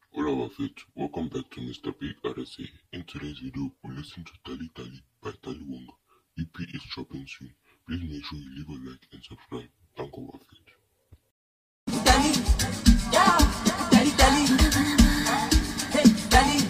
All of it. Welcome back to Mr. Big RSA. In today's video, we'll listen to Tali Tali by Tali Wonga. EP is dropping soon. Please make sure you leave a like and subscribe. Thank you for it. Tali, yeah, Tali Tali, hey Tali,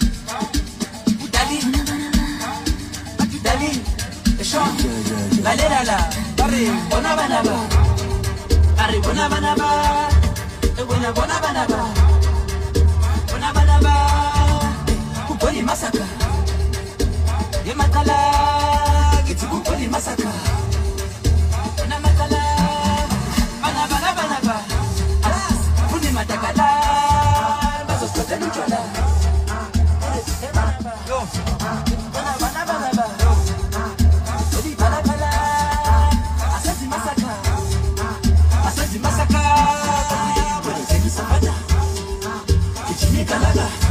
Tali, Tali, Sean, la la la, Barry, bona banaba, Barry bona banaba, bona banaba, bona banaba, Kupoli masaka, Yematala, Giti Kupoli masaka, bona matala, banaba. Matakala, bazo skote luchola. Yo, banaba. Odi banakala, asazi masaka. Bwana zeni safada, kichini kalaga.